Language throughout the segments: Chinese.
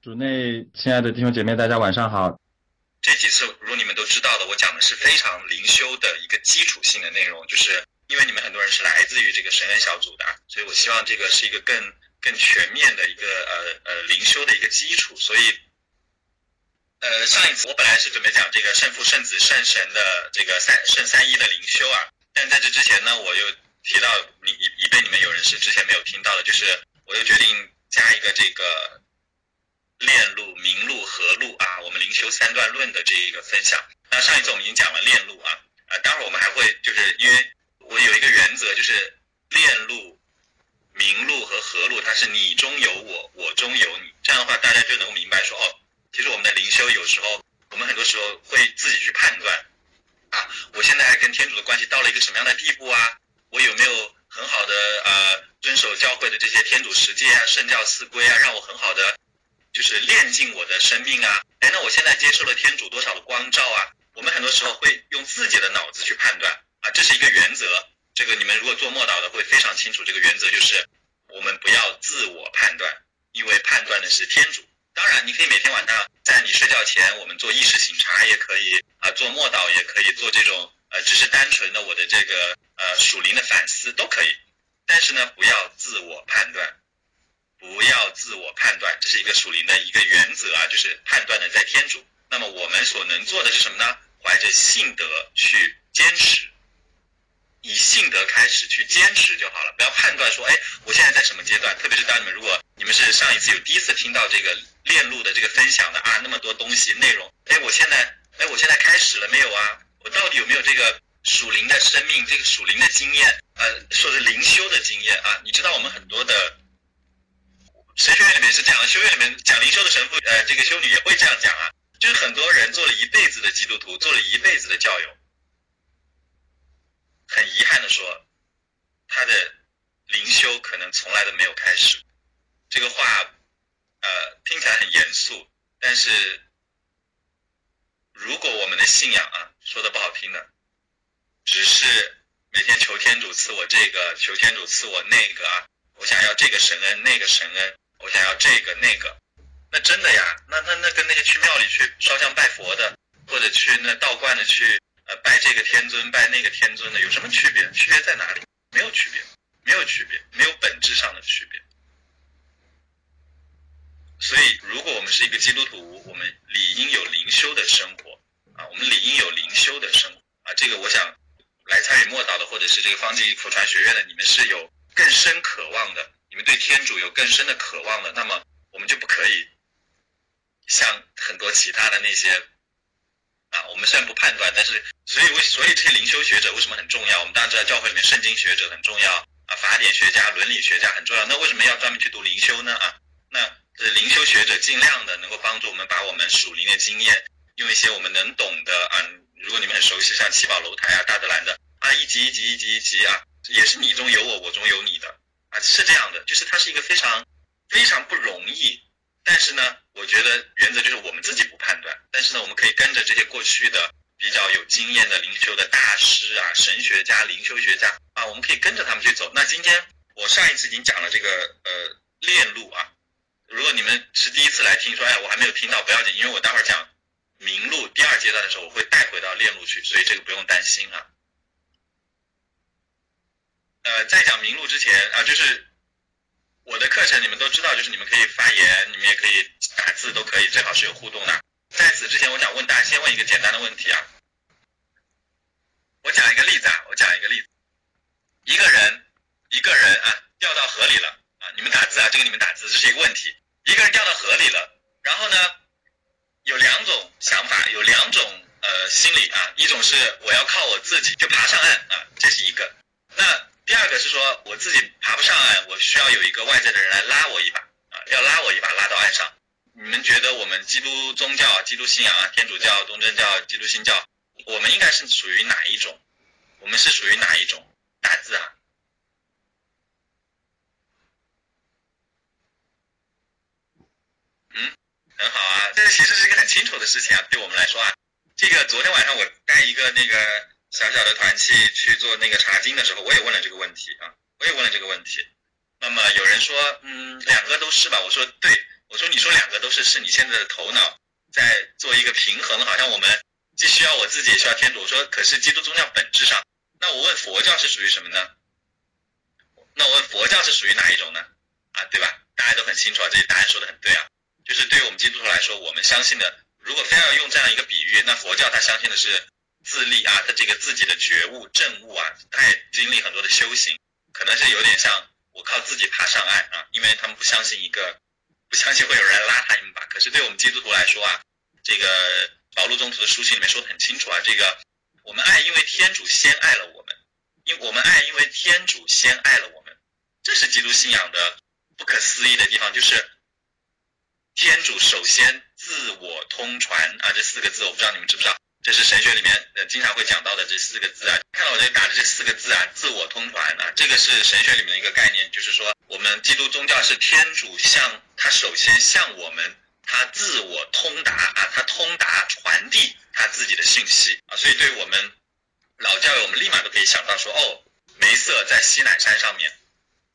主内亲爱的弟兄姐妹，大家晚上好。 这几次如你们都知道的，我讲的是非常灵修的一个基础性的内容，就是因为你们很多人是来自于这个神恩小组的，所以我希望这个是一个更全面的一个灵修的一个基础。所以上一次我本来是准备讲这个圣父圣子圣神的这个圣三一的灵修啊，但在这之前呢，我又提到以备你们有人是之前没有听到的，就是我又决定加一个这个链路、明路、合路啊，我们灵修三段论的这一个分享。那上一次我们已经讲了链路啊，待会儿我们还会就是因为我有一个原则，就是链路、明路和合路，它是你中有我，我中有你，这样的话大家就能够明白说，其实我们的灵修有时候我们很多时候会自己去判断啊，我现在还跟天主的关系到了一个什么样的地步啊，我有没有很好的遵守教会的这些天主十诫啊、圣教四规啊，让我很好的就是炼净我的生命啊，那我现在接受了天主多少的光照啊，我们很多时候会用自己的脑子去判断啊，这是一个原则。这个你们如果做默祷的会非常清楚，这个原则就是我们不要自我判断，因为判断的是天主。当然你可以每天晚上在你睡觉前我们做意识省察也可以做默祷也可以，做这种只是单纯的我的这个属灵的反思都可以，但是呢不要自我判断，不要自我判断，这是一个属灵的一个原则啊，就是判断的在天主。那么我们所能做的是什么呢？怀着信德去坚持，以信德开始去坚持就好了，不要判断说我现在在什么阶段。特别是当你们你们是上一次有第一次听到这个链路的这个分享的啊，那么多东西内容，我现在开始了没有啊？我到底有没有这个属灵的生命，这个属灵的经验，说是灵修的经验啊？你知道我们很多的神学院里面是这样，修院里面讲灵修的神父这个修女也会这样讲啊，就是很多人做了一辈子的基督徒，做了一辈子的教友，很遗憾的说他的灵修可能从来都没有开始。这个话听起来很严肃，但是如果我们的信仰啊，说的不好听的，只是每天求天主赐我这个，求天主赐我那个啊，我想要这个神恩那个神恩，我想要这个那个，那真的呀，那跟那些去庙里去烧香拜佛的，或者去那道观的去拜这个天尊拜那个天尊的有什么区别？区别在哪里？没有区别，没有区别，没有本质上的区别。所以如果我们是一个基督徒，我们理应有灵修的生活啊，我们理应有灵修的生活啊。这个我想来参与默祷的，或者是这个方济佛传学院的，你们是有更深渴望的，你们对天主有更深的渴望的，那么我们就不可以像很多其他的那些我们虽然不判断，但是所以这些灵修学者为什么很重要？我们当然知道教会里面圣经学者很重要啊，法典学家、伦理学家很重要，那为什么要专门去读灵修呢？那灵修学者尽量的能够帮助我们把我们属灵的经验，用一些我们能懂的如果你们很熟悉像七宝楼台啊、大德兰的一集一集啊，也是你中有我，我中有你的是这样的，就是它是一个非常非常不容易，但是呢我觉得原则就是我们自己不判断，但是呢我们可以跟着这些过去的比较有经验的灵修的大师啊、神学家、灵修学家我们可以跟着他们去走。那今天我上一次已经讲了这个链路如果你们是第一次来听说我还没有听到不要紧，因为我待会儿讲明路第二阶段的时候我会带回到链路去，所以这个不用担心在讲明路之前就是我的课程你们都知道，就是你们可以发言，你们也可以打字都可以，最好是有互动的。在此之前我想问大家先问一个简单的问题我讲一个例子一个人掉到河里了你们打字这个你们打字，这是一个问题。一个人掉到河里了，然后呢有两种想法，有两种心理一种是我要靠我自己就爬上岸这是一个。那第二个是说我自己爬不上岸，我需要有一个外在的人来拉我一把要拉我一把拉到岸上。你们觉得我们基督宗教、基督信仰天主教、东正教、基督新教，我们应该是属于哪一种？我们是属于哪一种？打字很好这其实是一个很清楚的事情对我们来说这个昨天晚上我带一个那个小小的团契去做那个查经的时候，我也问了这个问题那么有人说两个都是吧？我说对， 我说你说两个都是你现在的头脑在做一个平衡，好像我们既需要我自己也需要天主。我说可是基督宗教本质上，那我问佛教是属于什么呢？那我问佛教是属于哪一种呢？对吧？大家都很清楚啊，这些答案说的很对啊。就是对于我们基督徒来说，我们相信的，如果非要用这样一个比喻，那佛教它相信的是自立啊，它这个自己的觉悟证悟啊，它也经历很多的修行，可能是有点像我靠自己爬上岸啊，因为他们不相信会有人拉他一把。可是对我们基督徒来说啊，这个保禄宗徒的书信里面说得很清楚啊，这个我们爱因为天主先爱了我们，因为天主先爱了我们，这是基督信仰的不可思议的地方，就是天主首先自我通传啊，这4个字我不知道你们知不知道，这是神学里面经常会讲到的这4个字啊。看到我这打的这4个字啊，自我通传啊，这个是神学里面的一个概念，就是说我们基督宗教是天主他首先向我们，他自我通达啊，他通达传递他自己的信息啊，所以对我们老教友，我们立马都可以想到说，梅瑟在西乃山上面，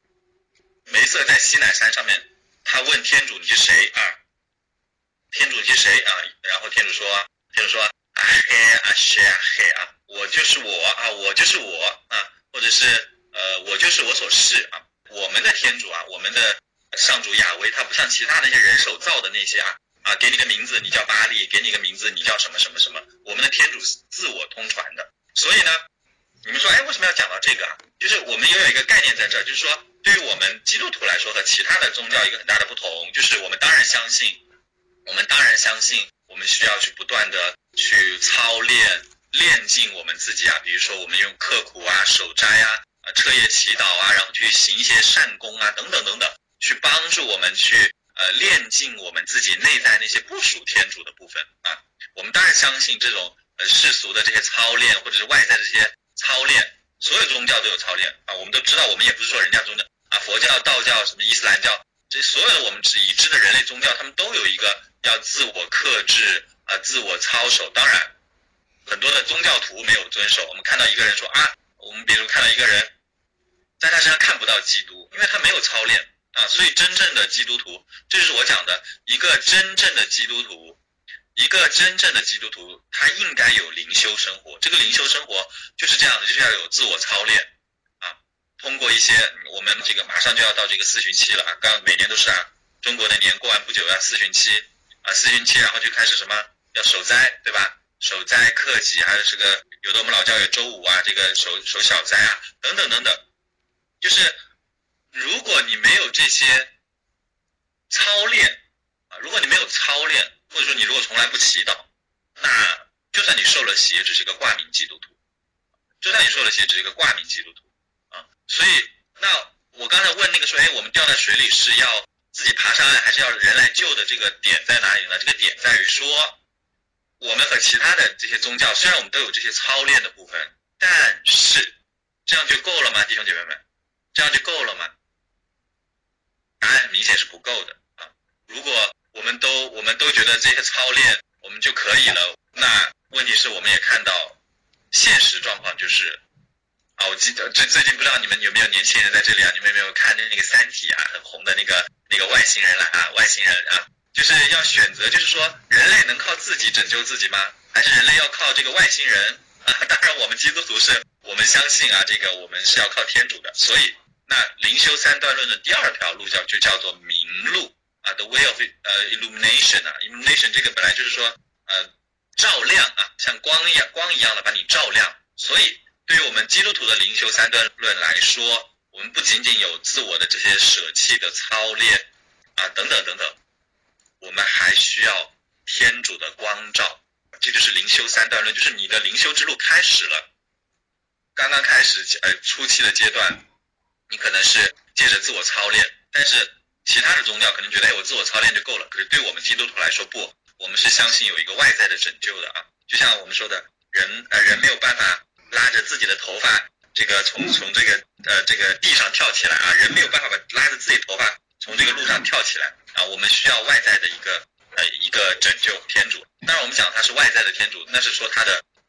他问天主你是谁啊？天主你是谁啊？然后天主说啊嘿啊谁啊嘿啊，我就是我啊，我就是我啊，或者是我就是我所是啊。我们的天主啊，我们的上主亚威，他不像其他那些人手造的那些给你个名字你叫巴利，给你个名字你叫什么什么什么，我们的天主是自我通传的。所以呢，你们说为什么要讲到这个啊？就是我们也有一个概念在这儿，就是说对于我们基督徒来说和其他的宗教一个很大的不同，就是我们当然相信我们需要去不断的去操练尽我们自己啊，比如说我们用刻苦啊、守斋啊、彻夜祈祷啊，然后去行一些善功啊等等等等，去帮助我们去练尽我们自己内在那些不属天主的部分啊。我们当然相信这种世俗的这些操练，或者是外在的这些操练，所有宗教都有操练啊。我们都知道，我们也不是说人家宗教佛教、道教、什么伊斯兰教，这所有的我们已知的人类宗教，他们都有一个要自我克制自我操守。当然很多的宗教徒没有遵守，我们看到一个人说我们比如看到一个人在他身上看不到基督，因为他没有操练所以真正的基督徒，这就是我讲的一个真正的基督徒，他应该有灵修生活。这个灵修生活就是这样的，就是要有自我操练通过一些我们这个马上就要到这个4旬期了每年都是中国的年过完不久要4旬期4旬期，然后就开始什么要守斋，对吧？守斋克己，还有这个有的我们老教有周五这个守小斋等等等等。就是如果你没有这些操练如果你没有操练，或者说你如果从来不祈祷，那就算你受了洗，也只是个挂名基督徒。所以那我刚才问那个说我们掉在水里是要自己爬上岸，还是要人来救的，这个点在哪里呢？这个点在于说，我们和其他的这些宗教虽然我们都有这些操练的部分，但是这样就够了吗？弟兄姐妹们，这样就够了吗？答案很明显是不够的如果我们都觉得这些操练我们就可以了，那问题是我们也看到现实状况就是我记得最近不知道你们有没有年轻人在这里你们有没有看那个三体很红的那个外星人就是要选择，就是说人类能靠自己拯救自己吗？还是人类要靠这个外星人当然我们基督徒是我们相信这个我们是要靠天主的。所以那灵修三段论的第2条路就叫做明路The way of illumination illumination 这个本来就是说照亮像光一样的把你照亮。所以对于我们基督徒的灵修三段论来说，我们不仅仅有自我的这些舍弃的操练等等等等，我们还需要天主的光照。这就是灵修三段论，就是你的灵修之路开始了，刚刚开始初期的阶段，你可能是借着自我操练，但是其他的宗教可能觉得我自我操练就够了。可是对我们基督徒来说不，我们是相信有一个外在的拯救的就像我们说的人没有办法拉着自己的头发这个从这个地上跳起来人没有办法拉着自己头发从这个路上跳起来我们需要外在的一个拯救天主。当然我们讲他是外在的天主，那是说他的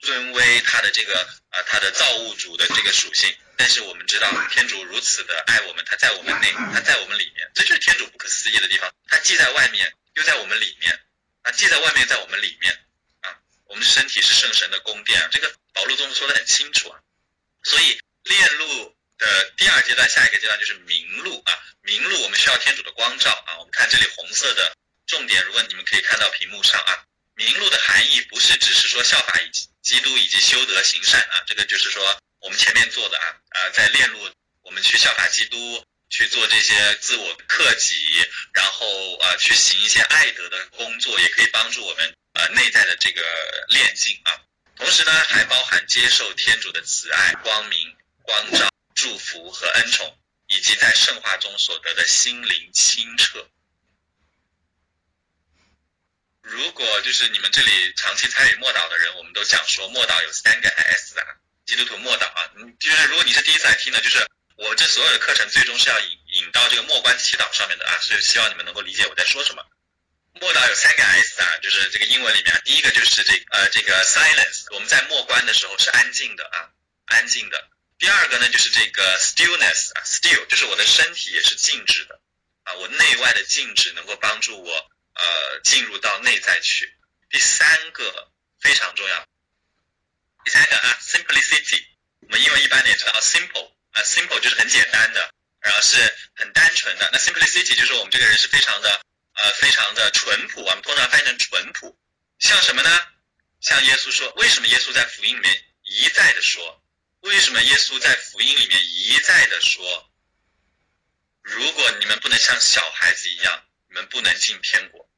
尊威他的这个他的造物主的这个属性。但是我们知道天主如此的爱我们，他在我们内，他在我们里面，这就是天主不可思议的地方。他既在外面又在我们里面啊，既在外面又在我们里面啊。我们身体是圣神的宫殿啊，这个保禄宗说得很清楚啊。所以炼路的第二阶段，下一个阶段就是明路啊。明路我们需要天主的光照啊。我们看这里红色的重点，如果你们可以看到屏幕上啊，明路的含义不是只是说效法基督以及修德行善啊，这个就是说我们前面做的在炼路，我们去效法基督，去做这些自我克己，然后去行一些爱德的工作，也可以帮助我们内在的这个炼净啊。同时呢，还包含接受天主的慈爱、光明、光照、祝福和恩宠，以及在圣化中所得的心灵清澈。如果就是你们这里长期参与默祷的人，我们都讲说默祷有3个 S 啊，基督徒默祷啊，就是如果你是第一次来听的，就是我这所有的课程最终是要引到这个默观祈祷上面的啊，是希望你们能够理解我在说什么。默祷有3个 S 啊，就是这个英文里面，第一个就是这个 silence， 我们在默观的时候是安静的啊，安静的。第二个呢就是这个 stillness 啊 ，still 就是我的身体也是静止的啊，我内外的静止能够帮助我进入到内在去。第三个非常重要，第三个simplicity， 我们英文一般也知道 simple 啊 ，simple 就是很简单的，然后是很单纯的。那 simplicity 就是我们这个人是非常的淳朴啊，我们通常翻译成淳朴。像什么呢？像耶稣说，为什么耶稣在福音里面一再的说？为什么耶稣在福音里面一再的说，如果你们不能像小孩子一样，你们不能进天国？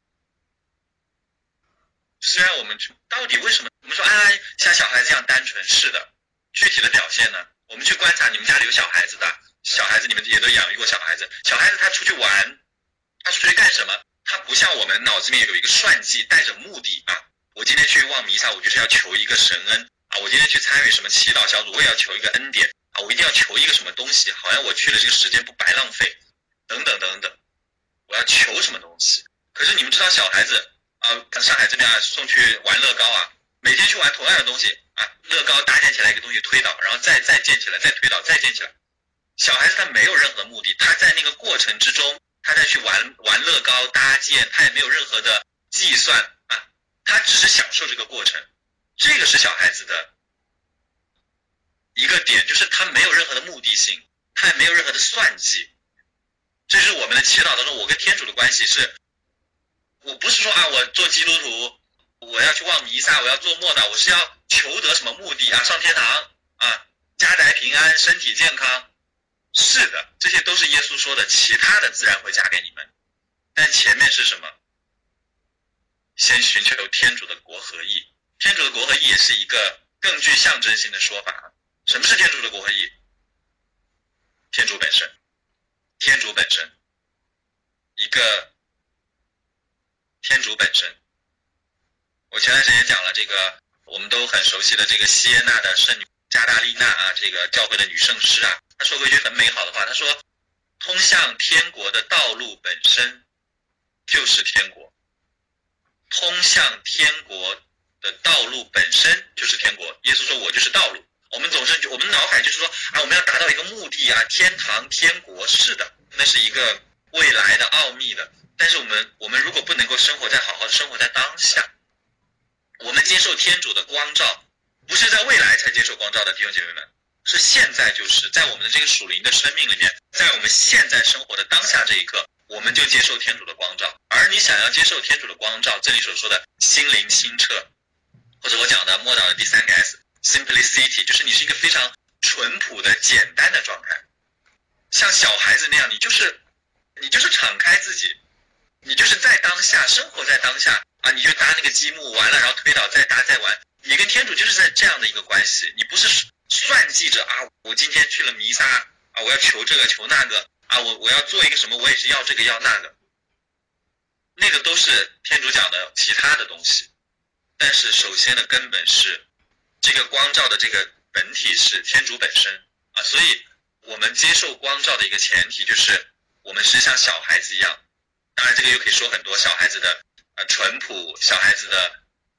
虽然我们到底为什么我们说像小孩子一样单纯，是的，具体的表现呢？我们去观察，你们家里有小孩子的，小孩子你们也都养育过小孩子，小孩子他出去玩，他出去干什么？他不像我们脑子里面有一个算计，带着目的啊，我今天去望弥撒，我就是要求一个神恩啊，我今天去参与什么祈祷小组，我也要求一个恩典啊，我一定要求一个什么东西，好像我去了这个时间不白浪费，等等等等，我要求什么东西？可是你们知道小孩子上海这边送去玩乐高啊，每天去玩同样的东西啊，乐高搭建起来一个东西推倒，然后再建起来，再推倒，再建起来。小孩子他没有任何目的，他在那个过程之中，他在去玩乐高搭建，他也没有任何的计算啊，他只是享受这个过程。这个是小孩子的一个点，就是他没有任何的目的性，他也没有任何的算计。这是我们的祈祷当中，我跟天主的关系是，我不是说我做基督徒，我要去望弥撒，我要做默祷，我是要求得什么目的啊？上天堂啊，家宅平安，身体健康。是的，这些都是耶稣说的，其他的自然会加给你们。但前面是什么？先寻求天主的国和义。天主的国和义也是一个更具象征性的说法。什么是天主的国和义？天主本身，天主本身，一个天主本身。我前段时间讲了这个我们都很熟悉的这个西耶纳的圣女加大利娜啊，这个教会的女圣师啊，她说过一句很美好的话，她说通向天国的道路本身就是天国，通向天国的道路本身就是天国。耶稣说我就是道路。我们脑海就是说我们要达到一个目的啊，天堂天国，是的，那是一个未来的奥秘的。但是我们如果不能够好好的生活在当下，我们接受天主的光照，不是在未来才接受光照的，弟兄姐妹们，是现在，就是在我们的这个属灵的生命里面，在我们现在生活的当下这一刻，我们就接受天主的光照。而你想要接受天主的光照，这里所说的心灵清澈，或者我讲的默祷的第3个 S simplicity， 就是你是一个非常淳朴的简单的状态，像小孩子那样，你就是敞开自己，你就是在当下，生活在当下啊，你就搭那个积木完了，然后推倒再搭再玩。你跟天主就是在这样的一个关系，你不是算计着我今天去了弥撒啊，我要求这个求那个啊，我要做一个什么，我也是要这个要那个，那个都是天主讲的其他的东西。但是首先的根本是这个光照的这个本体是天主本身啊，所以我们接受光照的一个前提就是我们是像小孩子一样。当然这个又可以说很多，小孩子的淳朴，小孩子的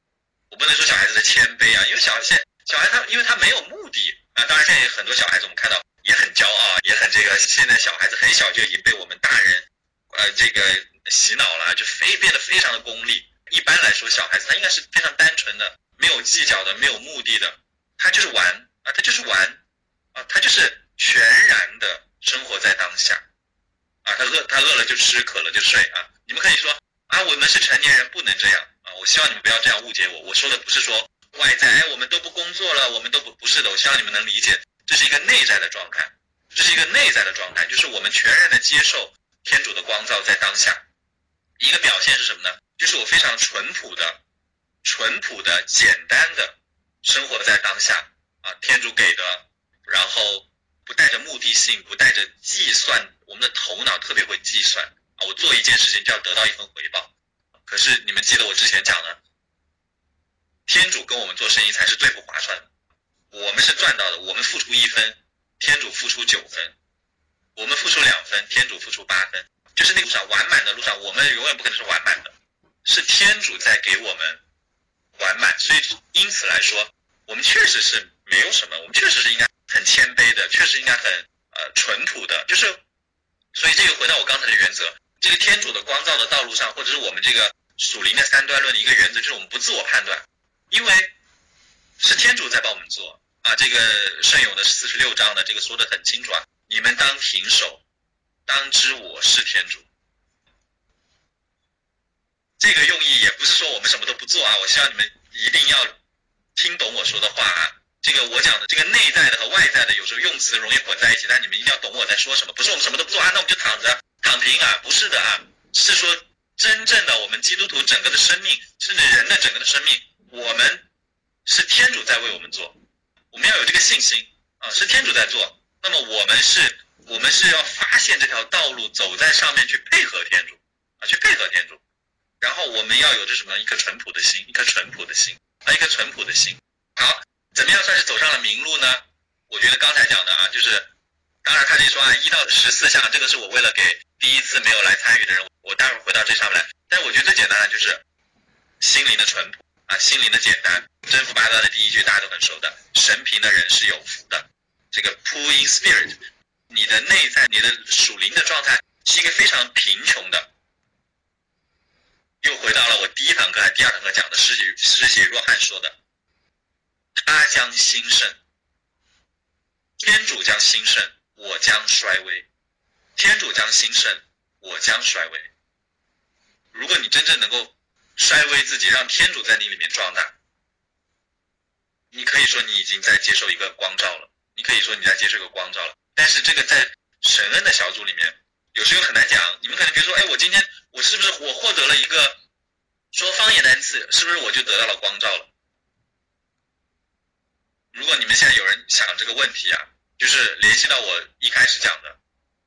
我不能说小孩子的谦卑啊，因为小孩因为他没有目的啊。当然现在很多小孩子我们看到也很骄傲，也很这个，现在小孩子很小就已经被我们大人这个洗脑了，就变得非常的功利。一般来说小孩子他应该是非常单纯的，没有计较的，没有目的的，他就是玩啊，他就是玩啊，他就是全然的生活在当下啊，他饿了就吃，渴了就睡啊。你们可以说啊，我们是成年人不能这样啊，我希望你们不要这样误解我。我说的不是说外在，我们都不工作了，我们都不是的。我希望你们能理解，这是一个内在的状态，这是一个内在的状态，就是我们全然的接受天主的光照在当下。一个表现是什么呢？就是我非常淳朴的、简单的生活在当下啊，天主给的，然后不带着目的性，不带着计算，我们的头脑特别会计算啊，我做一件事情就要得到一份回报。可是你们记得我之前讲的，天主跟我们做生意才是最不划算的。我们是赚到的，我们付出1分，天主付出9分，我们付出2分，天主付出8分，就是那个路上完满的路上，我们永远不可能是完满的，是天主在给我们完满。所以因此来说，我们确实是没有什么，我们确实是应该很谦卑的，确实应该很淳朴的，就是所以这个回到我刚才的原则，这个天主的光照的道路上，或者是我们这个属灵的3端论的一个原则，就是我们不自我判断，因为是天主在帮我们做啊。这个圣咏的46章呢，这个说得很清楚啊，你们当停手，当知我是天主。这个用意也不是说我们什么都不做啊，我希望你们一定要听懂我说的话啊。这个我讲的这个内在的和外在的有时候用词容易混在一起，但你们一定要懂我在说什么。不是我们什么都不做啊，那我们就躺平啊，不是的啊，是说真正的我们基督徒整个的生命，甚至人的整个的生命，我们是天主在为我们做，我们要有这个信心啊，是天主在做。那么我们是要发现这条道路，走在上面去配合天主啊，去配合天主。然后我们要有着什么？一颗淳朴的心，一颗淳朴的心啊，一颗淳朴的心。好，怎么样算是走上了明路呢？我觉得刚才讲的啊，就是当然他这说啊1到14项，这个是我为了给第一次没有来参与的人，我待会儿回到这上面来。但我觉得最简单的就是心灵的淳朴啊，心灵的简单。真福八端的第一句大家都很熟的，神贫的人是有福的。这个 poor in spirit， 你的内在，你的属灵的状态是一个非常贫穷的。又回到了我第1堂课还是第2堂课讲的施洗若翰说的，他将兴盛，天主将兴盛，我将衰微。天主将兴盛，我将衰微。如果你真正能够衰微自己，让天主在你里面壮大，你可以说你已经在接受一个光照了，你可以说你在接受一个光照了。但是这个在神恩的小组里面有时候很难讲。你们可能觉得说，哎，我今天我是不是我获得了一个说方言的恩赐，是不是我就得到了光照了？如果你们现在有人想这个问题啊，就是联系到我一开始讲的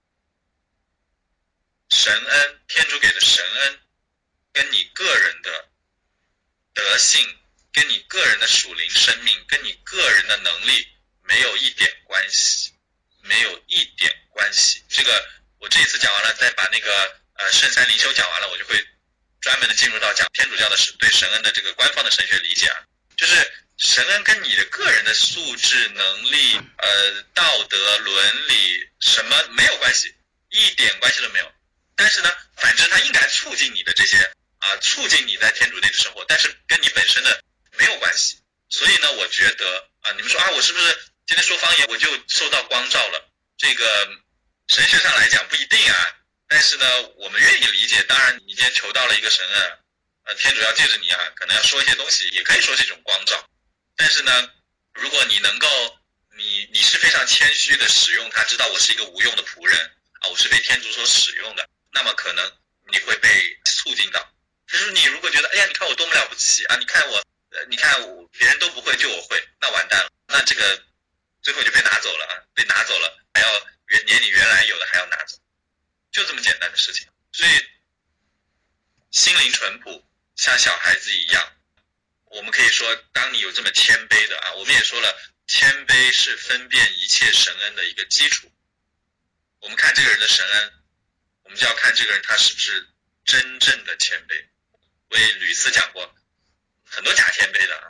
神恩，天主给的神恩跟你个人的德性，跟你个人的属灵生命，跟你个人的能力没有一点关系，没有一点关系。这个我这一次讲完了，再把那个圣三灵修讲完了，我就会专门的进入到讲天主教的对神恩的这个官方的神学理解啊，就是神恩跟你的个人的素质、能力、道德、伦理什么没有关系，一点关系都没有。但是呢，反正它应该促进你的这些啊，促进你在天主内的生活，但是跟你本身的没有关系。所以呢，我觉得啊，你们说啊，我是不是今天说方言我就受到光照了？这个神学上来讲不一定啊，但是呢，我们愿意理解。当然，你今天求到了一个神恩，天主要借着你啊，可能要说一些东西，也可以说是一种光照。但是呢，如果你能够，你是非常谦虚的使用它，知道我是一个无用的仆人啊，我是被天主所使用的，那么可能你会被促进到。就是你如果觉得，哎呀，你看我多么了不起啊，你看我别人都不会就我会，那完蛋了，那这个最后就被拿走了啊，被拿走了，还要连你原来有的还要拿走，就这么简单的事情。所以心灵淳朴，像小孩子一样，我们可以说，当你有这么谦卑的啊，我们也说了，谦卑是分辨一切神恩的一个基础。我们看这个人的神恩，我们就要看这个人他是不是真正的谦卑。我也屡次讲过，很多假谦卑的啊，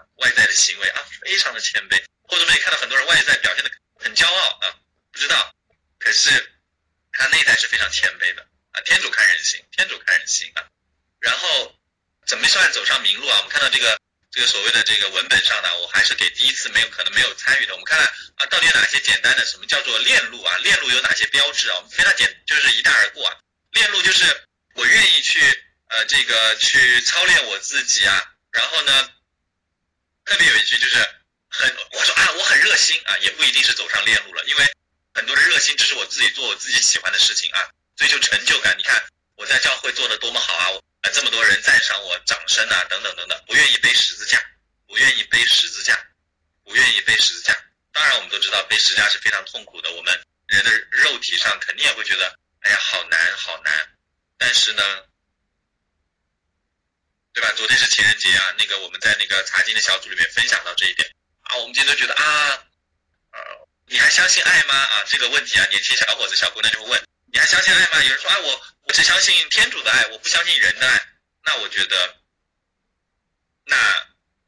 行为啊，非常的谦卑。或者我们也看到很多人外在表现的很骄傲啊，不知道，可是他内在是非常谦卑的啊。天主看人心，天主看人心啊。然后怎么算走上明路啊？我们看到这个所谓的这个文本上呢，我还是给第一次可能没有参与的，我们看看啊，到底有哪些简单的什么叫做链路啊？链路有哪些标志啊？我们非常就是一带而过啊。链路就是我愿意去去操练我自己啊。然后呢，特别有一句就是我说啊，我很热心啊，也不一定是走上链路了，因为很多的热心只是我自己做我自己喜欢的事情啊，追求成就感。你看我在教会做的多么好啊，这么多人赞赏我、掌声啊，等等等等，不愿意背十字架，不愿意背十字架，不愿意背十字架。当然我们都知道背十字架是非常痛苦的，我们人的肉体上肯定也会觉得哎呀好难好难。但是呢，对吧？昨天是情人节啊，我们在查经的小组里面分享到这一点啊，我们今天都觉得你还相信爱吗？啊，这个问题啊，年轻小伙子、小姑娘就会问，你还相信爱吗？有人说啊，我只相信天主的爱，我不相信人的爱。那我觉得，那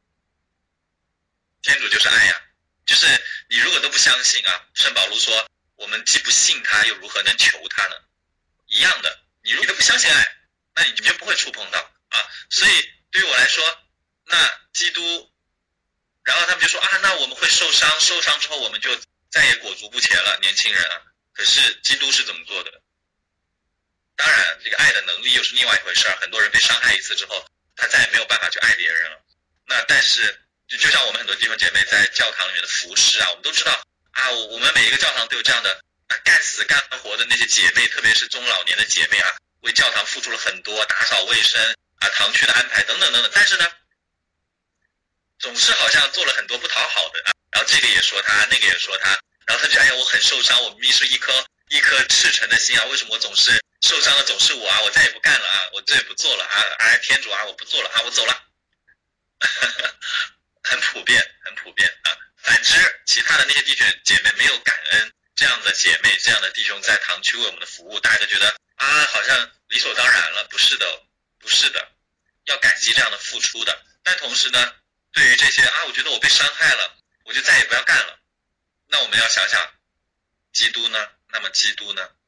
天主就是爱呀。就是你如果都不相信啊，圣保禄说，我们既不信他，又如何能求他呢？一样的，你如果都不相信爱，那你就不会触碰到啊。所以对于我来说，那基督，然后他们就说啊，那我们会受伤，受伤之后我们就再也裹足不前了，年轻人啊。可是基督是怎么做的？当然，这个爱的能力又是另外一回事儿。很多人被伤害一次之后，他再也没有办法去爱别人了。那但是，就像我们很多弟兄姐妹在教堂里面的服侍啊，我们都知道啊，我们每一个教堂都有这样的干死干活的那些姐妹，特别是中老年的姐妹啊，为教堂付出了很多，打扫卫生啊，堂区的安排等等等等。但是呢，总是好像做了很多不讨好的啊，然后这个也说他，那个也说他，然后他就哎呀，我很受伤，我明明是一颗赤诚的心啊，为什么我总是受伤的总是我啊？我再也不干了啊，我这也不做了啊！天主啊，我不做了啊，我走了。很普遍啊。反之，其他的那些弟兄姐妹没有感恩这样的姐妹、这样的弟兄在堂区为我们的服务，大家都觉得啊，好像理所当然了。不是的，不是的，要感激这样的付出的。但同时呢，对于这些啊，我觉得我被伤害了，我就再也不要干了。那我们要想想，基督呢？那么基督呢？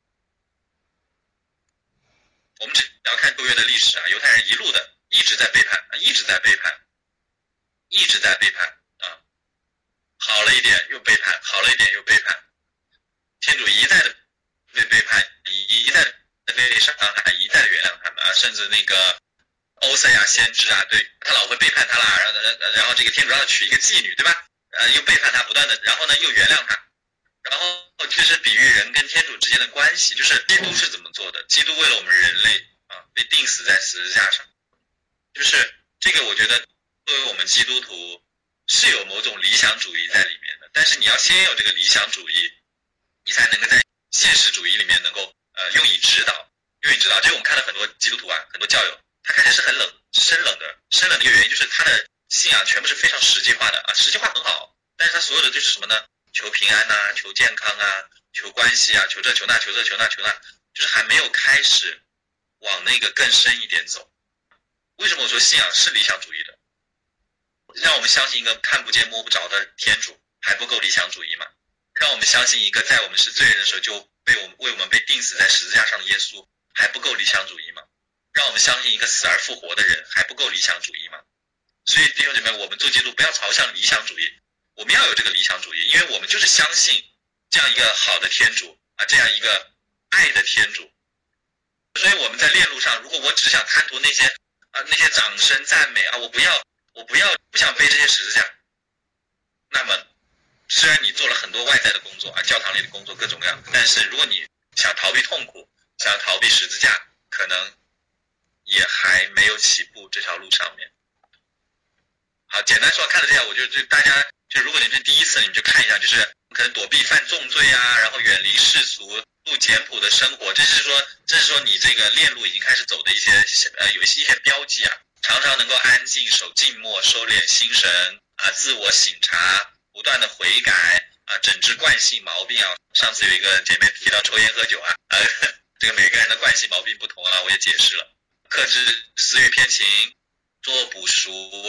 我们只要看旧约的历史啊，犹太人一路的一直在背叛，一直在背叛，一直在背叛啊！好了一点又背叛，好了一点又背叛，天主一再的被背叛，一再的被伤害，一再的原谅他们啊！甚至欧塞亚先知啊，对他老会背叛他啦，然后这个天主让他娶一个妓女，对吧？又背叛他，不断的，然后呢又原谅他。然后就是比喻人跟天主之间的关系，就是基督是怎么做的？基督为了我们人类啊，被钉死在十字架上。就是这个，我觉得作为我们基督徒是有某种理想主义在里面的，但是你要先有这个理想主义，你才能够在现实主义里面能够用以指导。就是我们看到很多基督徒啊，很多教友，他看起来是很生冷的一个原因，就是他的信仰全部是非常实际化的啊，实际化很好，但是他所有的就是什么呢？求平安啊，求健康啊，求关系啊，求这求那，就是还没有开始往那个更深一点走。为什么我说信仰是理想主义的？让我们相信一个看不见摸不着的天主还不够理想主义吗？让我们相信一个在我们是罪人的时候就为我们被钉死在十字架上的耶稣还不够理想主义吗？让我们相信一个死而复活的人还不够理想主义吗？所以弟兄姐妹，我们做基督不要朝向理想主义，我们要有这个理想主义，因为我们就是相信这样一个好的天主啊，这样一个爱的天主。所以我们在链路上，如果我只想贪图那些掌声赞美啊，我不想背这些十字架，那么虽然你做了很多外在的工作啊，教堂里的工作各种各样，但是如果你想逃避痛苦，想逃避十字架，可能也还没有起步这条路上面。好，简单说看了这样，我就大家就如果你是第一次，你们就看一下，就是可能躲避犯重罪啊，然后远离世俗，度简朴的生活，这是说你这个链路已经开始走的有一些标记啊，常常能够安静守静默，收敛心神啊，自我省察，不断的悔改啊，整治惯性毛病啊。上次有一个姐妹提到抽烟喝酒啊，这个每个人的惯性毛病不同啊，我也解释了，克制私欲偏情，做补赎。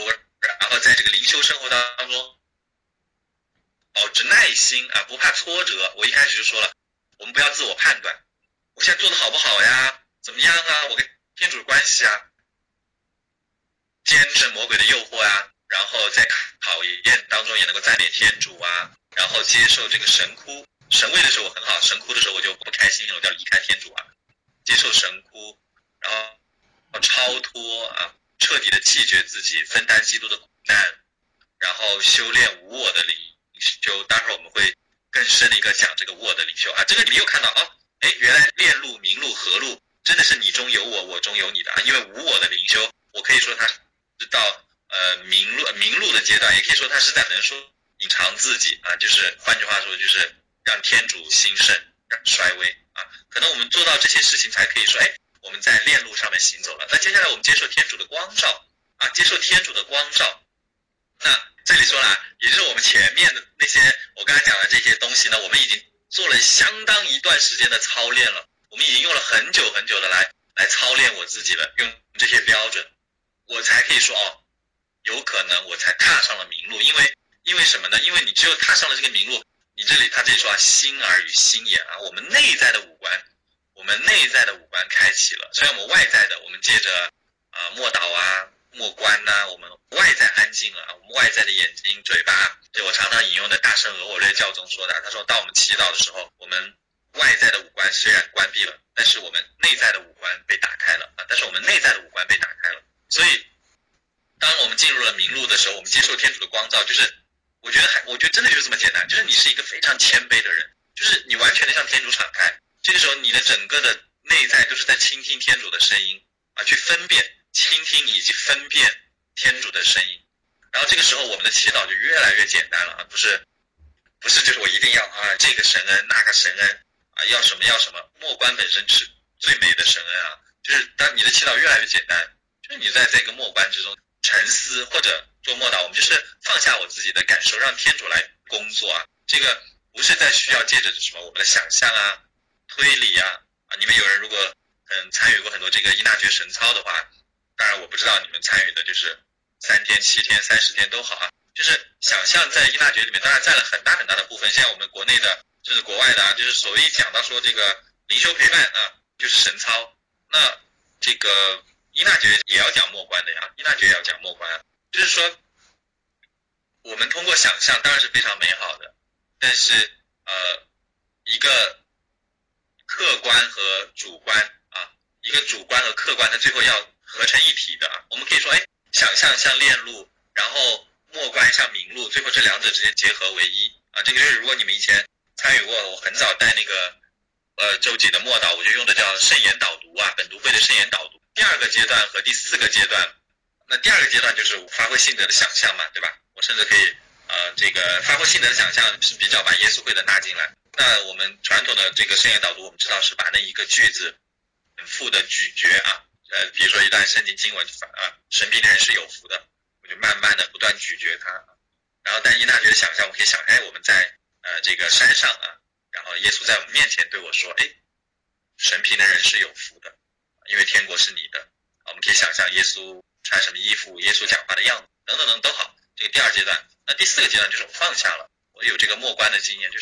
然后在这个灵修生活当中保持耐心啊，不怕挫折。我一开始就说了，我们不要自我判断，我现在做的好不好呀？怎么样啊？我跟天主的关系啊？坚持魔鬼的诱惑啊，然后在考验当中也能够赞美天主啊，然后接受这个神枯。神位的时候我很好，神枯的时候我就不开心了，我就要离开天主啊。接受神枯，然后超脱啊，彻底的弃绝自己，分担基督的苦难，然后修炼无我的灵修。待会儿我们会更深的一个讲这个无我的灵修啊。这个你们又看到啊，原来炼路、明路、合路真的是你中有我，我中有你的啊。因为无我的灵修，我可以说它是到明路的阶段，也可以说它是在能说隐藏自己啊，就是换句话说就是让天主兴盛，让衰微啊。可能我们做到这些事情才可以说我们在链路上面行走了。那接下来我们接受天主的光照啊，接受天主的光照。那这里说了也就是我们前面的那些我刚才讲的这些东西呢，我们已经做了相当一段时间的操练了，我们已经用了很久很久的来操练我自己了，用这些标准，我才可以说有可能我才踏上了明路。因为什么呢？因为你只有踏上了这个明路，他这里说心耳与心眼啊，我们内在的五官开启了。虽然我们外在的，我们借着默祷啊、默观啊，我们外在安静了啊，我们外在的眼睛、嘴巴，就我常常引用的大圣俄我略教宗说的，他说当我们祈祷的时候，我们外在的五官虽然关闭了，但是我们内在的五官被打开了啊，所以当我们进入了明路的时候，我们接受天主的光照，就是我觉得真的就是这么简单，就是你是一个非常谦卑的人，就是你完全的向天主敞开。这个时候你的整个的内在都是在倾听天主的声音啊，去分辨、倾听以及分辨天主的声音。然后这个时候我们的祈祷就越来越简单了啊，不是就是我一定要这个神恩那个神恩啊，要什么，默观本身是最美的神恩啊。就是当你的祈祷越来越简单，就是你在这个默观之中沉思或者做默祷，我们就是放下我自己的感受，让天主来工作啊。这个不是在需要借着什么我们的想象啊、推理啊。你们有人如果参与过很多这个依纳爵神操的话，当然我不知道你们参与的就是3天、7天、30天都好啊。就是想象在依纳爵里面，当然占了很大很大的部分。现在我们国内的，就是国外的啊，就是所谓讲到说这个灵修陪伴啊，就是神操。那这个依纳爵也要讲默观的呀，依纳爵也要讲默观啊。就是说，我们通过想象当然是非常美好的，但是一个客观和主观啊，一个主观和客观，它最后要合成一体的啊。我们可以说，想象像链路，然后默观像明路，最后这两者之间结合为一啊。这个就是如果你们以前参与过，我很早带那个周几的默祷，我就用的叫圣言导读啊，本读会的圣言导读。第2个阶段和第4个阶段，那第2个阶段就是发挥信德的想象嘛，对吧？我甚至可以这个发挥信德的想象是比较把耶稣会的纳进来。那我们传统的这个圣言导读，我们知道是把那一个句子反复的咀嚼啊，比如说一段圣经经文神贫的人是有福的，我就慢慢的不断咀嚼它。然后但依纳爵的想象，我可以想，我们在这个山上啊，然后耶稣在我们面前对我说，神贫的人是有福的，因为天国是你的。我们可以想象耶稣穿什么衣服，耶稣讲话的样子等等等都好。这个第2阶段。那第4个阶段就是我放下了，我有这个默观的经验，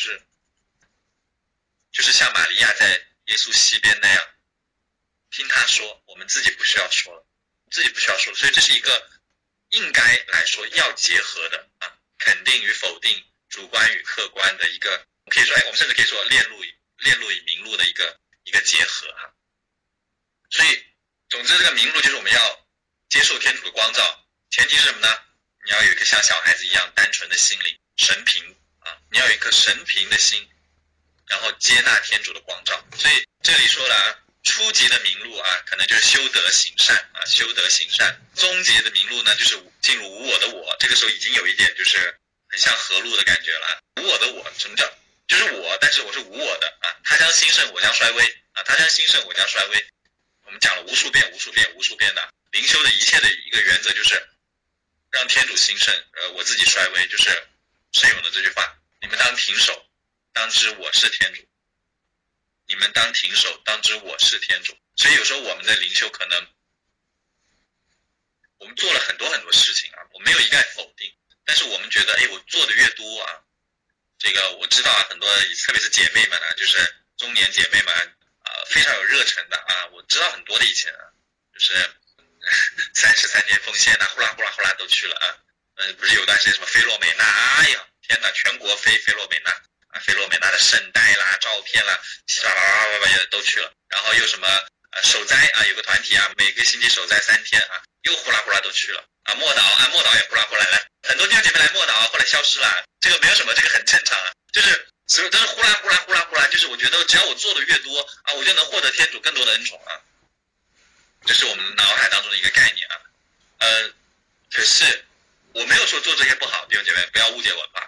就是像玛利亚在耶稣膝边那样听他说，我们自己不需要说了，所以这是一个应该来说要结合的啊，肯定与否定，主观与客观的一个，可以说我们甚至可以说链路与明路的一个结合哈。所以总之这个明路就是我们要接受天主的光照，前提是什么呢？你要有一个像小孩子一样单纯的心灵，神贫啊，你要有一颗神贫的心，然后接纳天主的光照。所以这里说了初级的明路啊，可能就是修德行善啊，修德行善。中级的明路呢，就是进入无我的我，这个时候已经有一点就是很像合路的感觉了。无我的我，什么叫？就是我，但是我是无我的啊，他将兴盛，我将衰微啊，他将兴盛，我将衰微。我们讲了无数遍的灵修的一切的一个原则就是让天主兴盛，我自己衰微，就是圣咏的这句话，你们当停手，当知我是天主。你们当停手，当知我是天主。所以有时候我们的灵修可能我们做了很多很多事情啊，我没有一概否定，但是我们觉得，我做的越多啊，这个我知道啊，很多特别是姐妹们啊，就是中年姐妹们非常有热忱的啊，我知道很多的以前啊，就是33天奉献啊，呼啦呼啦呼啦都去了啊，不是有段时间什么菲洛美娜，哎呀，天哪，全国飞菲洛美娜啊，菲洛美娜的圣代啦、照片啦，稀啦啦啦啦也都去了，然后又什么守斋啊，有个团体啊，每个星期守斋3天啊，又呼啦呼啦都去了啊，默祷也呼啦呼啦来，很多弟兄姐妹来默祷，后来消失了，这个没有什么，这个很正常啊，就是所有都是呼啦呼啦呼啦呼啦，就是我觉得只要我做的越多啊，我就能获得天主更多的恩宠啊，这是我们脑海当中的一个概念啊，可是我没有说做这些不好，弟兄姐妹不要误解我的话，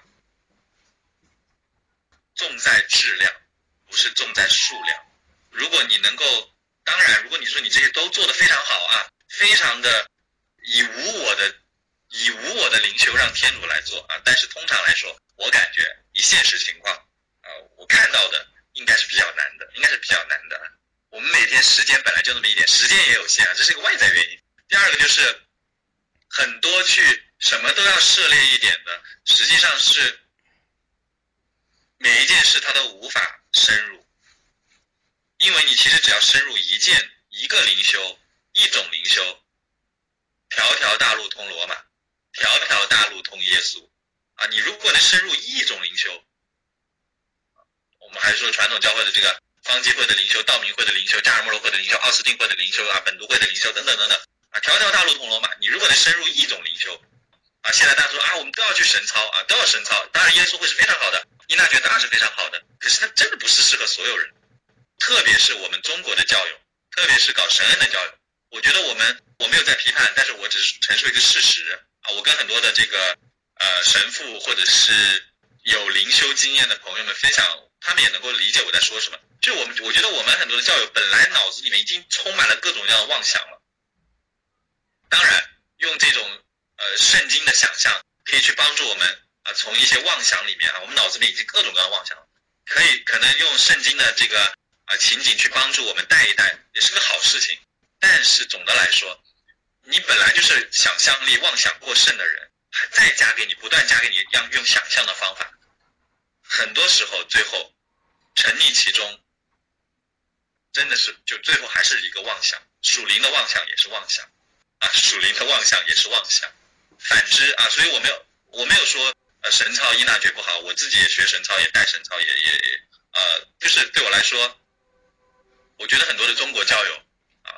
重在质量，不是重在数量。如果你能够，当然，如果你说你这些都做得非常好啊，非常的以无我的灵修让天主来做啊，但是通常来说，我感觉以现实情况我看到的应该是比较难的，我们每天时间本来就那么一点，时间也有限啊，这是一个外在原因。第二个就是很多去什么都要涉猎一点的，实际上是每一件事它都无法深入，因为你其实只要深入一个灵修，一种灵修，条条大路通罗马，条条大路通耶稣啊！你如果能深入一种灵修，我们还是说传统教会的这个方济会的灵修、道明会的灵修、加尔默罗会的灵修、奥斯定会的灵修啊、本笃会的灵修等等等等啊，条条大路通罗马。你如果能深入一种灵修啊，现在大家说啊，我们都要去神操啊，都要神操。当然耶稣会是非常好的，依纳爵当然是非常好的，可是它真的不是适合所有人，特别是我们中国的教友，特别是搞神恩的教友。我觉得我没有在批判，但是我只是陈述一个事实啊。我跟很多的这个神父或者是有灵修经验的朋友们分享，他们也能够理解我在说什么。就我觉得我们很多的教友本来脑子里面已经充满了各种各样的妄想了。当然，用这种圣经的想象可以去帮助我们从一些妄想里面我们脑子里已经各种各样的妄想了，可能用圣经的这个情景去帮助我们带一带，也是个好事情。但是总的来说，你本来就是想象力妄想过剩的人，还再不断加给你用想象的方法，很多时候最后沉溺其中，真的是就最后还是一个妄想，属灵的妄想也是妄想属灵的妄想也是妄想。反之所以我没有说神操依纳爵不好，我自己也学神操，也带神操，也就是对我来说，我觉得很多的中国教友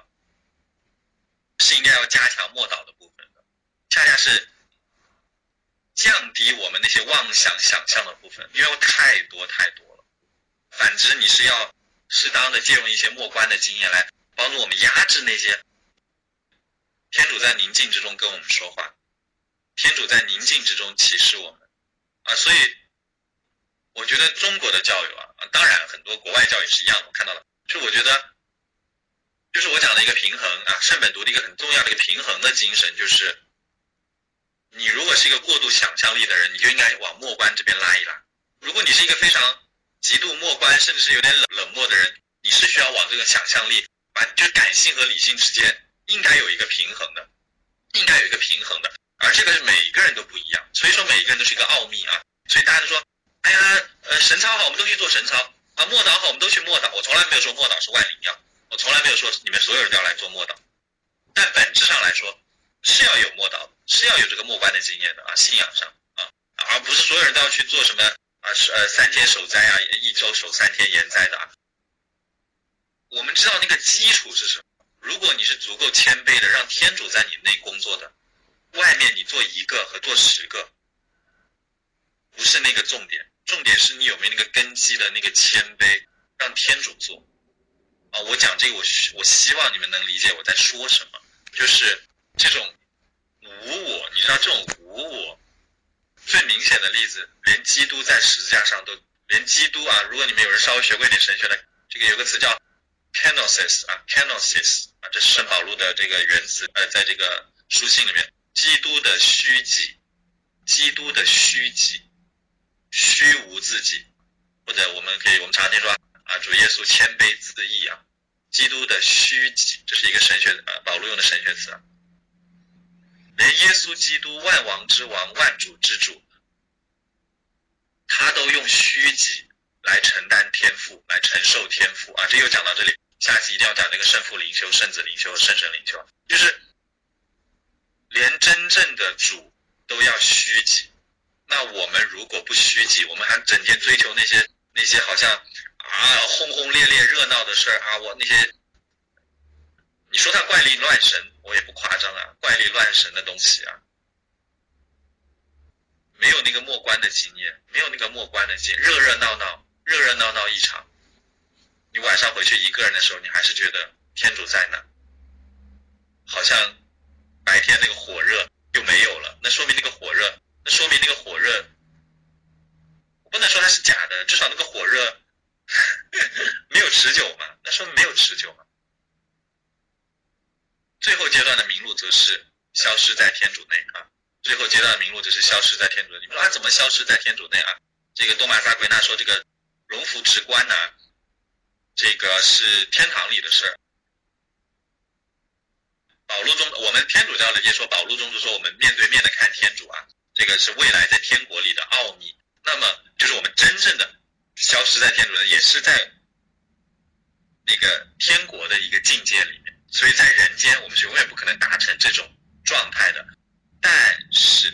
是应该要加强默祷的部分的，恰恰是降低我们那些妄想想象的部分，因为太多了。反之你是要适当的借用一些默观的经验来帮助我们压制那些天主在宁静之中跟我们说话，天主在宁静之中启示我们所以我觉得中国的教友当然很多国外教育是一样的，我看到了，就我觉得就是我讲的一个平衡圣本笃的一个很重要的一个平衡的精神，就是你如果是一个过度想象力的人，你就应该往默观这边拉一拉。如果你是一个非常极度默观甚至是有点冷漠的人，你是需要往这个想象力就是感性和理性之间应该有一个平衡的，而这个是每一个人都不一样，所以说每一个人都是一个奥秘所以大家都说哎呀神操好我们都去做神操默祷好我们都去默祷，我从来没有说默祷是万灵药，我从来没有说你们所有人都要来做默祷，但本质上来说是要有默祷，是要有这个默观的经验的信仰上而不是所有人都要去做什么3天守斋1周守3天严斋的我们知道那个基础是什么，如果你是足够谦卑的让天主在你内工作的，外面你做1个和做10个不是那个重点，重点是你有没有那个根基的那个谦卑让天主做我讲这个我希望你们能理解我在说什么，就是这种无我，你知道这种无我最明显的例子，连基督在十字架上都，连基督如果你们有人稍微学过一点神学的，这个有个词叫 kenosis kenosis 这是圣保禄的这个原词在这个书信里面，基督的虚己，虚无自己，或者我们常听说主耶稣谦卑自义基督的虚己，这是一个神学保禄用的神学词连耶稣基督万王之王、万主之主，他都用虚己来承担天赋，来承受天赋啊！这又讲到这里，下期一定要讲这个圣父灵修、圣子灵修和圣神灵修，就是连真正的主都要虚己。那我们如果不虚己，我们还整天追求那些好像轰轰烈烈热闹的事啊，我那些你说他怪力乱神，我也不夸张啊，怪力乱神的东西啊，没有那个默观的经验，没有那个默观的经验，热热闹闹一场，你晚上回去一个人的时候，你还是觉得天主在哪，好像白天那个火热又没有了，那说明那个火热，我不能说它是假的，至少那个火热没有持久嘛，那说明没有持久嘛。最后阶段的名录则是消失在天主内啊，最后阶段的名录则是消失在天主内。你们说怎么消失在天主内啊？这个多马萨奎纳说这个荣福直观呢，这个是天堂里的事儿。保禄中，我们天主教的也说，保禄中就说我们面对面的看天主啊，这个是未来在天国里的奥秘。那么就是我们真正的消失在天主内，也是在那个天国的一个境界里面。所以在人间我们是永远不可能达成这种状态的。但是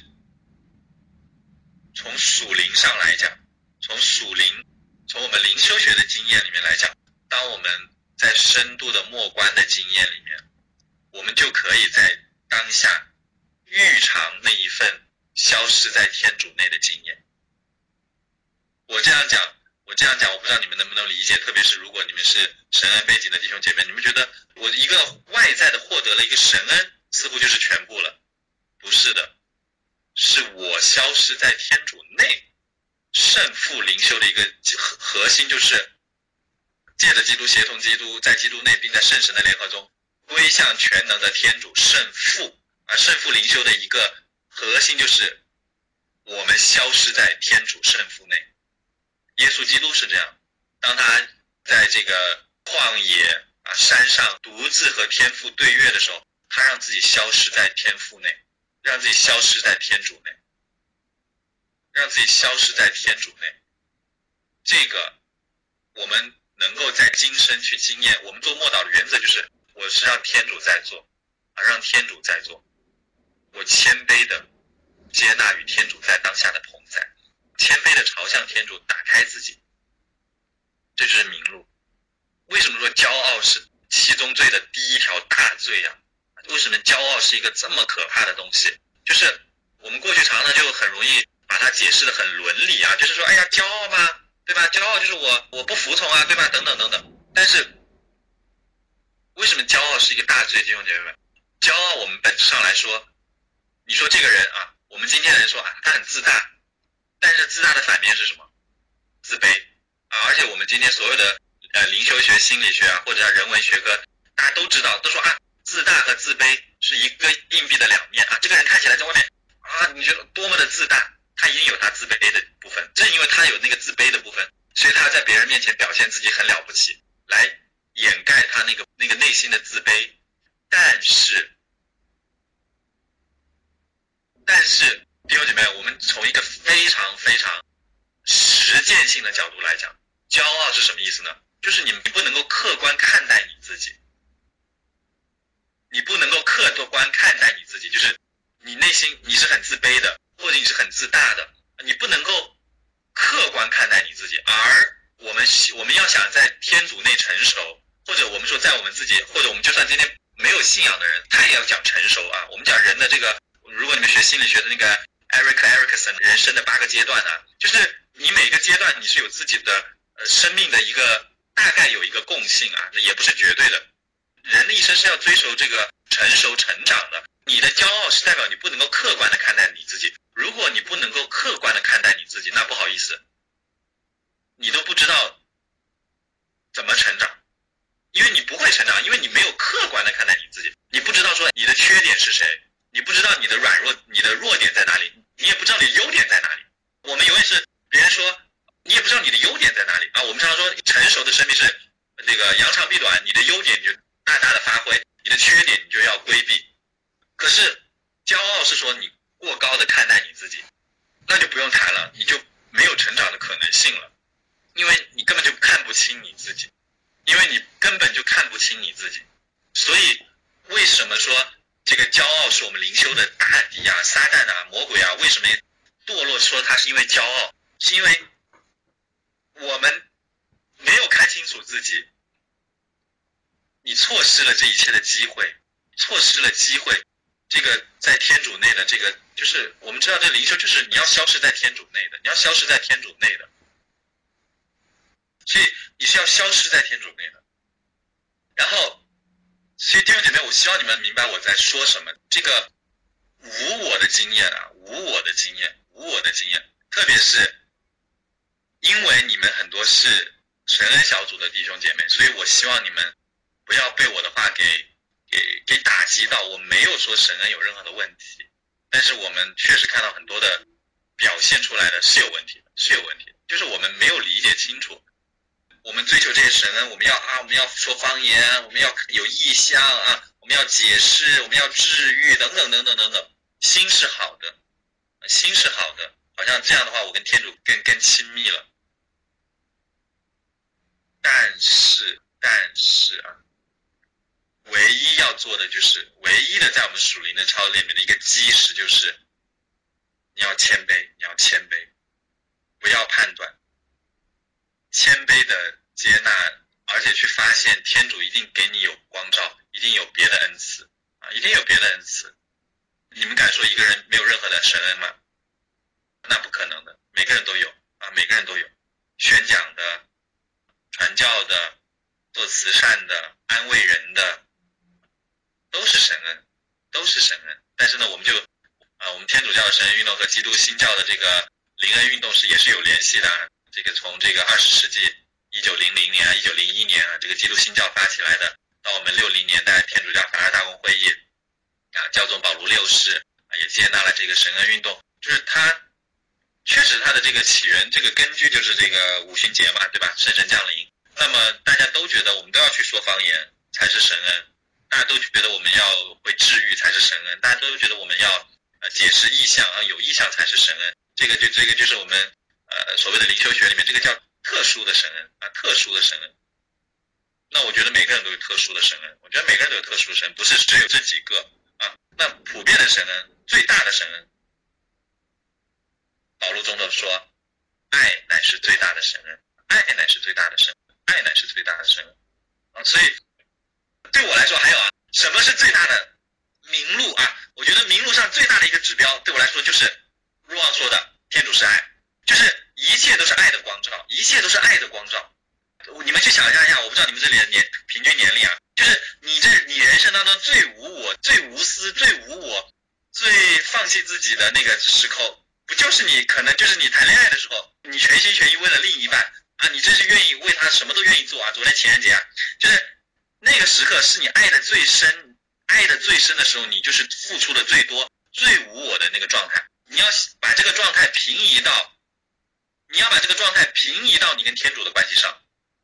从属灵上来讲，从我们灵修学的经验里面来讲，当我们在深度的默观的经验里面，我们就可以在当下预尝那一份消失在天主内的经验。我这样讲，我不知道你们能不能理解，特别是如果你们是神恩背景的弟兄姐妹，你们觉得我一个外在的获得了一个神恩，似乎就是全部了？不是的，是我消失在天主内，圣父灵修的一个核心就是借着基督，协同基督，在基督内并在圣神的联合中归向全能的天主圣父。而圣父灵修的一个核心就是我们消失在天主圣父内。耶稣基督是这样，当他在这个旷野山上独自和天父对阅的时候，他让自己消失在天父内，让自己消失在天主内，让自己消失在天主内。这个我们能够在今生去经验。我们做默祷的原则就是我是让天主在做，让天主在做，我谦卑的接纳与天主在当下的同在，谦卑的朝向天主打开自己，这就是名录。为什么说骄傲是七宗罪的第一条大罪呀？为什么骄傲是一个这么可怕的东西？就是我们过去常常就很容易把它解释的很伦理啊，就是说哎呀骄傲嘛，对吧？骄傲就是我不服从啊，对吧？等等等等。但是为什么骄傲是一个大罪？弟兄姐妹们，骄傲我们本质上来说，你说这个人啊，我们今天的人说他很自大，但是自大的反面是什么？自卑啊！而且我们今天所有的灵修学、心理学啊，或者人文学科，大家都知道，都说自大和自卑是一个硬币的两面啊。这个人看起来在外面你觉得多么的自大，他一定有他自卑的部分。正因为他有那个自卑的部分，所以他在别人面前表现自己很了不起，来掩盖他那个内心的自卑。但是弟兄姐妹，我们从一个非常非常实践性的角度来讲，骄傲是什么意思呢？就是你不能够客观看待你自己，你不能够客观看待你自己，就是你内心你是很自卑的，或者你是很自大的，你不能够客观看待你自己。而我们要想在天主内成熟，或者我们说在我们自己，或者我们就算今天没有信仰的人，他也要讲成熟啊。我们讲人的这个，如果你们学心理学的那个 Erikson 人生的8个阶段啊，就是你每个阶段你是有自己的生命的一个大概有一个共性啊，也不是绝对的。人的一生是要追求这个成熟成长的。你的骄傲是代表你不能够客观的看待你自己。如果你不能够客观的看待你自己，那不好意思，你都不知道怎么成长，因为你不会成长，因为你没有客观的看待你自己。你不知道说你的缺点是谁，你不知道你的软弱，你的弱点在哪里，你也不知道你的优点在哪里。我们永远是别人说你也不知道你的优点在哪里啊。我们常常说成熟的生命是这个扬长避短，你的优点就大大的发挥，你的缺点你就要规避。可是骄傲是说你过高的看待你自己，那就不用谈了，你就没有成长的可能性了，因为你根本就看不清你自己，所以为什么说这个骄傲是我们灵修的大敌啊，撒旦啊，魔鬼啊，为什么堕落说他是因为骄傲，是因为我们没有看清楚自己，你错失了这一切的机会，这个在天主内的这个，就是我们知道这灵修就是你要消失在天主内的，所以你是要消失在天主内的。然后所以弟兄姐妹，我希望你们明白我在说什么，这个无我的经验，特别是因为你们很多是神恩小组的弟兄姐妹，所以我希望你们不要被我的话给打击到。我没有说神恩有任何的问题，但是我们确实看到很多的表现出来的是有问题的，就是我们没有理解清楚。我们追求这些神恩，我们要说方言，我们要有意象啊，我们要解释，我们要治愈等等，心是好的，好像这样的话我跟天主更亲密了。但是啊，唯一要做的就是唯一的在我们属灵的操练里面的一个基石，就是你要谦卑，不要判断，谦卑的接纳，而且去发现天主一定给你有光照，一定有别的恩赐啊，你们敢说一个人没有任何的神恩吗？那不可能的，每个人都有，宣讲的、传教的、做慈善的、安慰人的，都是神恩。但是呢，我们天主教的神恩运动和基督新教的这个灵恩运动也是有联系的。这个从这个20世纪1900年1901年这个基督新教发起来的，到我们60年代天主教法拉大公会议教宗保禄6世也接纳了这个神恩运动，就是他确实他的这个起源，这个根据就是这个五旬节嘛，对吧？圣神降临，那么大家都觉得我们都要去说方言才是神恩，大家都觉得我们要会治愈才是神恩，大家都觉得我们要解释意象有意象才是神恩，这个就是我们所谓的灵修学里面这个叫特殊的神恩。那我觉得每个人都有特殊的神恩，不是只有这几个那普遍的神恩，最大的神恩，保禄宗徒说，爱乃是最大的神恩，所以对我来说还有什么是最大的名录我觉得名录上最大的一个指标对我来说就是若望说的天主是爱，就是一切都是爱的光照，你们去想象一下，我不知道你们这里的平均年龄就是你人生当中最无我、最无私、最无我、最放弃自己的那个时刻，不就是你可能就是你谈恋爱的时候，你全心全意为了另一半你真是愿意为他什么都愿意做昨天情人节就是那个时刻是你爱的最深的时候，你就是付出的最多、最无我的那个状态。你要把这个状态平移到你跟天主的关系上，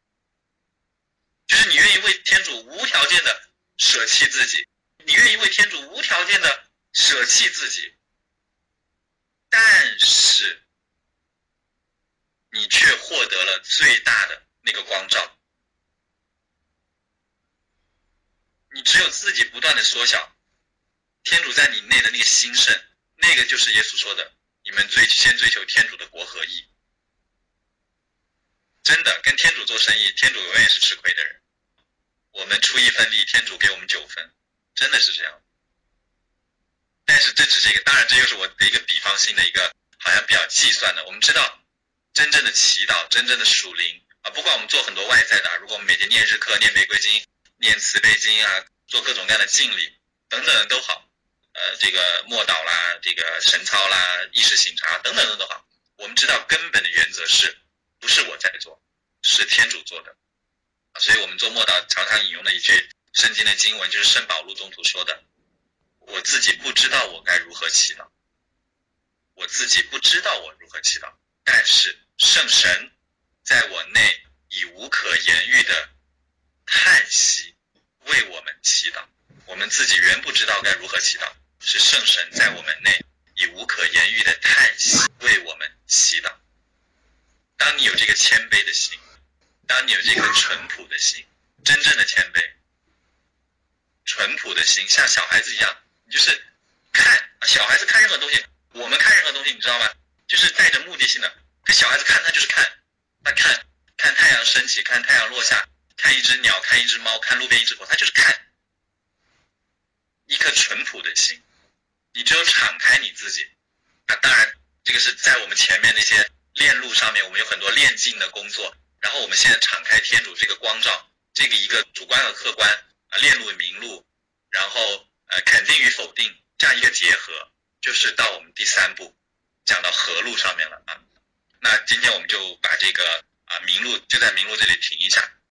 就是你愿意为天主无条件的舍弃自己，但是你却获得了最大的那个光照。你只有自己不断的缩小，天主在你内的那个兴盛，那个就是耶稣说的，你们先追求天主的国和义。真的跟天主做生意，天主永远是吃亏的人，我们出1分力，天主给我们9分，真的是这样。但是这只是一个，当然这又是我的一个比方性的一个好像比较计算的。我们知道真正的祈祷，真正的属灵不管我们做很多外在的如果我们每天念日课、念玫瑰经、念慈悲经做各种各样的敬礼等等都好，这个默祷啦，这个神操啦，意识醒察等等都好，我们知道根本的原则不是我在做，是天主做的。所以我们做默祷常常引用的一句圣经的经文，就是圣保禄宗徒说的，我自己不知道我该如何祈祷，但是圣神在我内以无可言喻的叹息为我们祈祷。我们自己原不知道该如何祈祷， 是圣神在我们内以无可言喻的叹息为我们祈祷。当你有这个谦卑的心，当你有这个淳朴的心，真正的谦卑淳朴的心，像小孩子一样，你就是看小孩子看任何东西，我们看任何东西你知道吗，就是带着目的性的，跟小孩子看他就是看，他看太阳升起，看太阳落下，看一只鸟，看一只猫，看路边一只狗，他就是看。一颗淳朴的心，你只有敞开你自己。当然这个是在我们前面那些链路上面，我们有很多炼净的工作，然后我们现在敞开天主这个光照，这个一个主观和客观链路与明路，然后肯定与否定这样一个结合，就是到我们第3步讲到合路上面了啊。那今天我们就把这个明路就在明路这里停一下，